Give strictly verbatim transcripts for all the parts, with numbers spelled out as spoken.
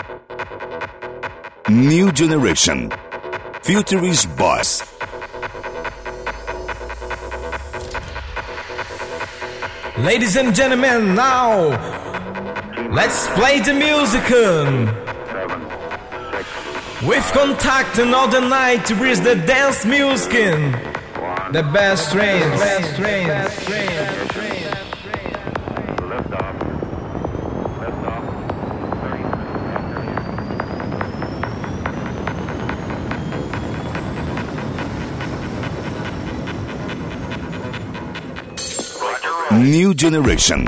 New generation. Futurist Boys. Ladies and gentlemen, now let's play the music. With contact and all the night with the dance music. The best trains. Best trains. Best trains. New generation.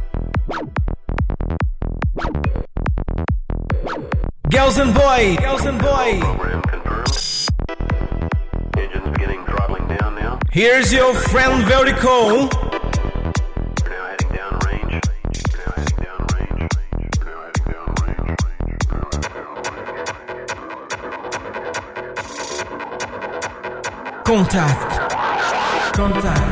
Girls and boy, girls and boy. Program confirmed. Engines beginning throttling down now. Here's your friend Vertical. We're now heading down range. We're now heading down range. We're now heading down range. Contact. Contact.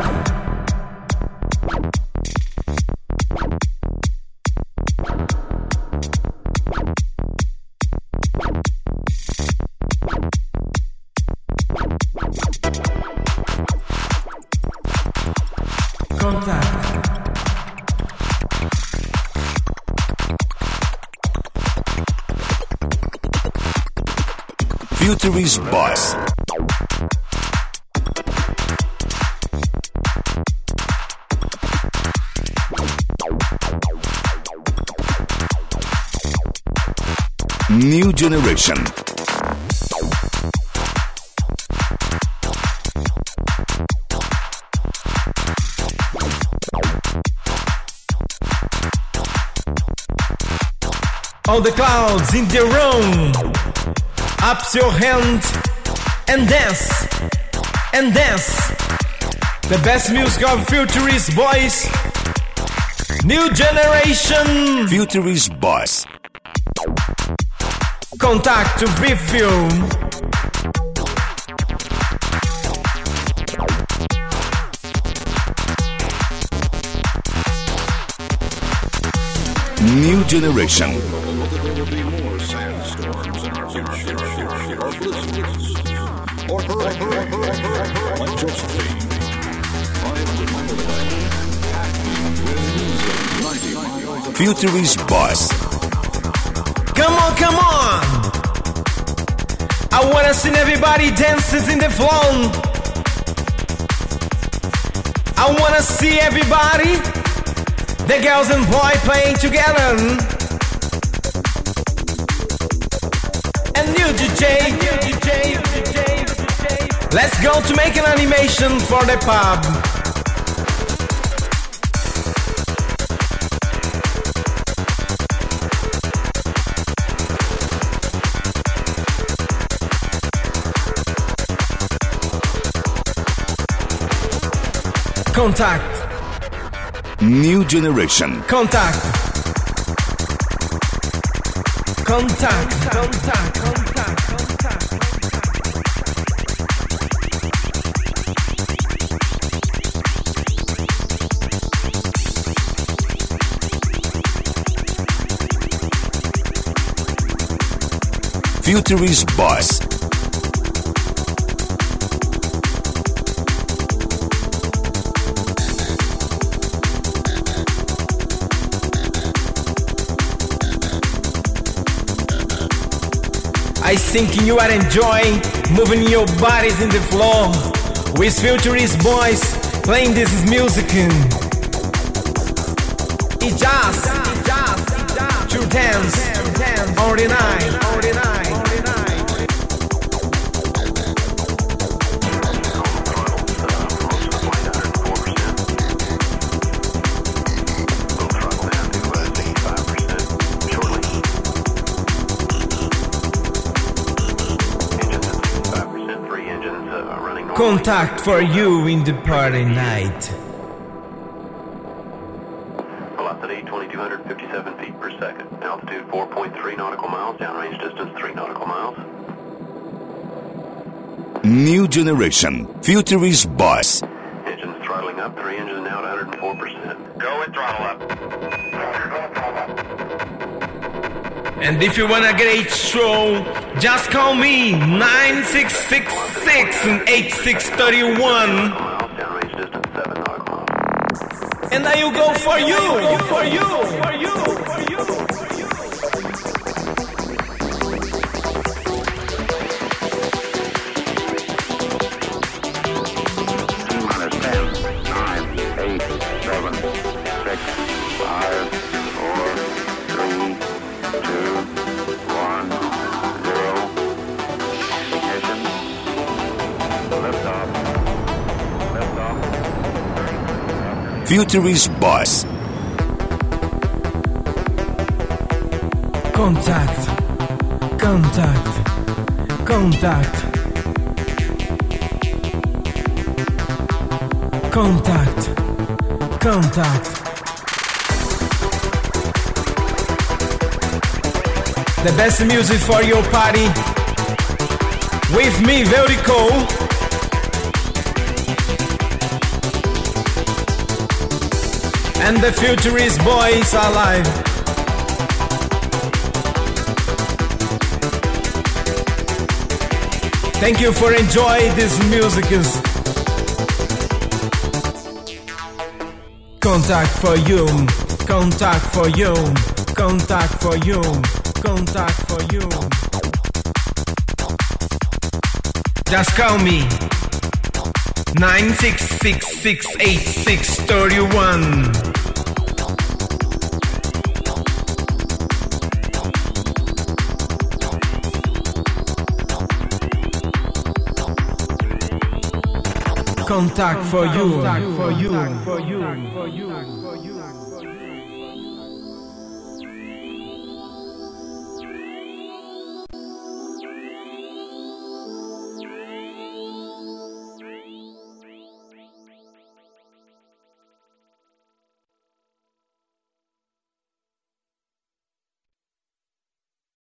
Futurist Boys. New generation. All the clouds in the room. Up your hands and dance, and dance. The best music of Futurist Boys. New generation. Futurist Boys. Contact with you. New generation. Futurist Boys. Come on, come on! I wanna see everybody dances in the floor. I wanna see everybody, the girls and boys playing together. And new D J, new D J, new D J, new D J. Let's go to make an animation for the pub. Contact. New generation. Contact. Contact. Contact. Contact. Contact. Futurist Boys. I think you are enjoying moving your bodies in the floor with Futurist Boys playing this music. It just, it just, it just to dance, to dance all the night, all the night, all the night. Contact for you in the party night. Velocity twenty-two fifty-seven feet per second. Altitude four point three nautical miles. Downrange distance three nautical miles. New generation. Futurist Boys. Engines throttling up. Three engines now at one hundred four percent. Go and throttle up. And if you want a great show, just call me nine six six six eight six three one. Downrange distance seven nautical miles. And I will go for you, go for you, for you, for you. Futurist Boss. Contact, contact, contact, contact, contact. The best music for your party. With me, very cool. And the Futurist Boys alive. Thank you for enjoying this music. Contact for you, contact for you, contact for you, contact for you. Just call me nine six six six eight six three one. Contact for you, contact for you, for you, for you.